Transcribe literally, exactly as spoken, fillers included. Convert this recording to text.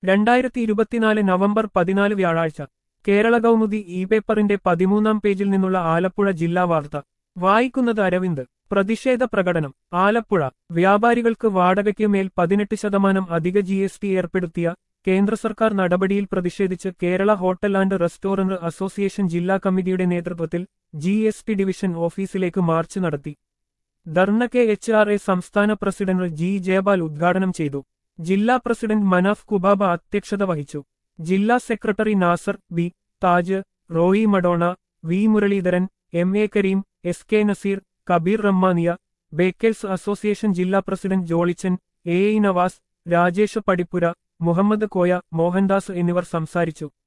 രണ്ടായിരത്തി ഇരുപത്തിനാല് നവംബർ പതിനാല് വ്യാഴാഴ്ച കേരള കൗമുദി ഇ പേപ്പറിന്റെ പതിമൂന്നാം പേജിൽ നിന്നുള്ള ആലപ്പുഴ ജില്ലാ വാർത്ത വായിക്കുന്നത് അരവിന്ദ്. പ്രതിഷേധ പ്രകടനം ആലപ്പുഴ. വ്യാപാരികൾക്ക് വാടകയ്ക്ക് മേൽ പതിനെട്ട് ശതമാനം അധിക ജി എസ് ടി ഏർപ്പെടുത്തിയ കേന്ദ്ര സർക്കാർ നടപടിയിൽ പ്രതിഷേധിച്ച് Kerala hotel and restaurant association ജില്ലാ കമ്മിറ്റിയുടെ നേതൃത്വത്തിൽ ജി എസ് ടി ഡിവിഷൻ ഓഫീസിലേക്ക് മാർച്ച് നടത്തി. Dharna K H R A സംസ്ഥാന പ്രസിഡന്റ് ജി ജയപാൽ ഉദ്ഘാടനം ചെയ്തു. ജില്ലാ പ്രസിഡന്റ് മനാഫ് കുബാബ അധ്യക്ഷത വഹിച്ചു. ജില്ലാ secretary Nasar B Taj, Roy Madona, V Muraleedharan, M A Kareem, S K Nazeer, Kabeer Rahmaniya, bakers association ജില്ലാ president Jollychan, A E Navas, Rajesh Padippura, Muhammad Koya, Mohandas എന്നിവർ സംസാരിച്ചു.